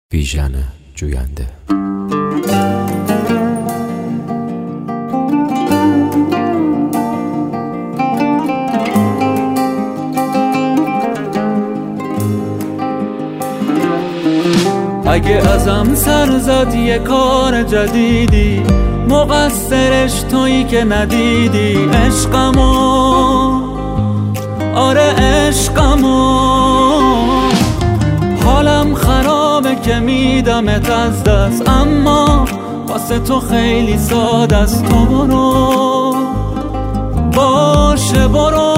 بیژن جوینده. اگه ازم سر زد یه کار جدیدی، مقصرش تویی که ندیدی عشقمو، آره عشقمو. حالم خرابه که میدمت از دست، اما واسه تو خیلی ساده است. تو برو، باشه برو،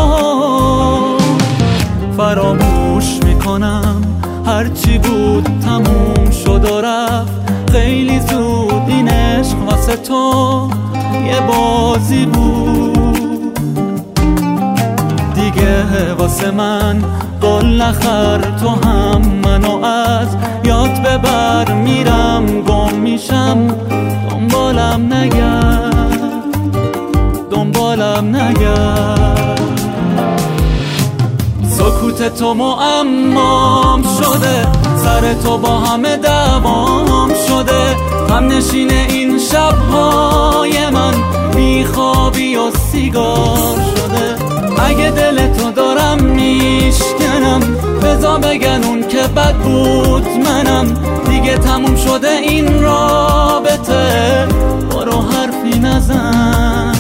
فراموش میکنم هرچی بود تموم شد و رفت خیلی زود. این عشق واسه تو یه بازی بود دیگه، واسه من گل نخر. تو هم منو از یاد ببر، میرم گم میشم، دنبالم نگرد. سکوت تو معمام شده، سر تو با همه دوام شده. هم نشین این شبهای من بیخوابی و سیگار شده. اگه دل تو دارم میشکنم، بذار بگن اون که بد بود منم. دیگه تموم شده این رابطه، برو حرفی نزن.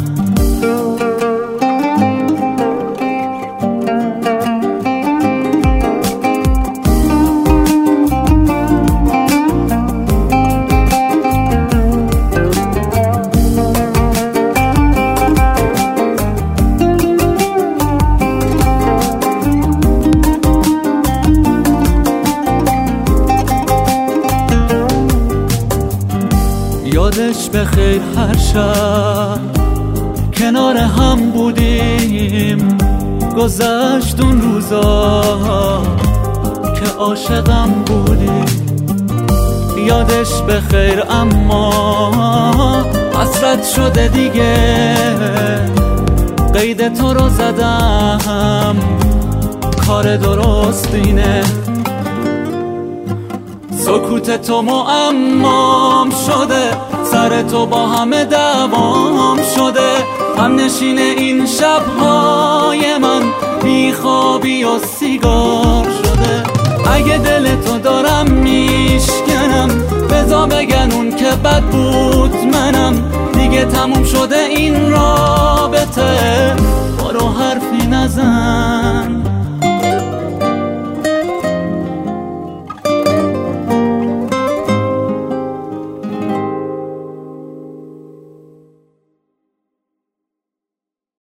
یادش بخیر هر شب کنار هم بودیم، گذشت اون روزا که عاشقم بودیم. یادش بخیر اما حسرت شده دیگه، قید تو رو زدم، کار درست اینه. سکوت تو معمام شده، سر تو با همه دوام شده. هم نشین این شبهای من بیخوابی و سیگار شده. اگه دل تو دارم میشکنم، بذار بگن اون که بد بود منم. دیگه تموم شده این رابطه، برو حرفی نزن.